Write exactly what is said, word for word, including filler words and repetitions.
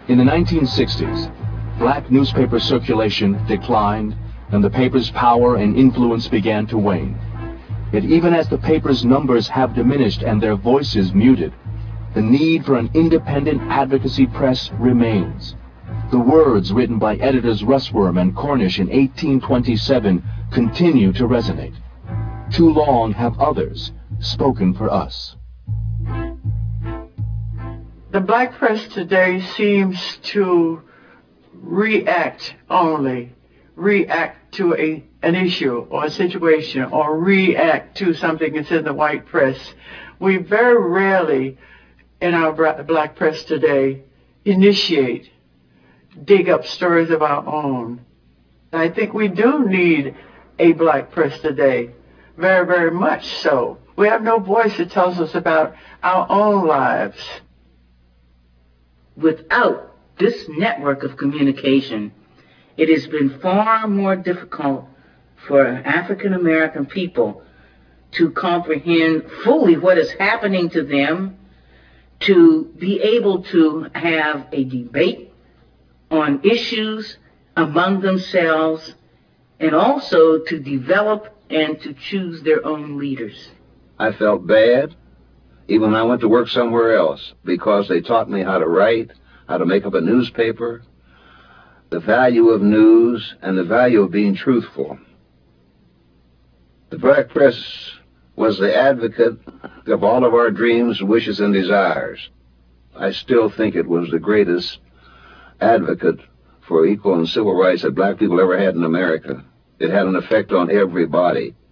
In the nineteen sixties, black newspaper circulation declined and the paper's power and influence began to wane. Yet even as the paper's numbers have diminished and their voices muted, the need for an independent advocacy press remains. The words written by editors Russwurm and Cornish in eighteen twenty-seven continue to resonate. Too long have others spoken for us. The black press today seems to react only, react to a, an issue or a situation, or react to something that's in the white press. We very rarely, in our black press today, initiate, dig up stories of our own. I think we do need a black press today, very, very much so. We have no voice that tells us about our own lives. Without this network of communication, it has been far more difficult for African American people to comprehend fully what is happening to them, to be able to have a debate on issues among themselves, and also to develop and to choose their own leaders. I felt bad, even when I went to work somewhere else, because they taught me how to write, how to make up a newspaper, the value of news, and the value of being truthful. The black press was the advocate of all of our dreams, wishes, and desires. I still think it was the greatest advocate for equal and civil rights that black people ever had in America. It had an effect on everybody.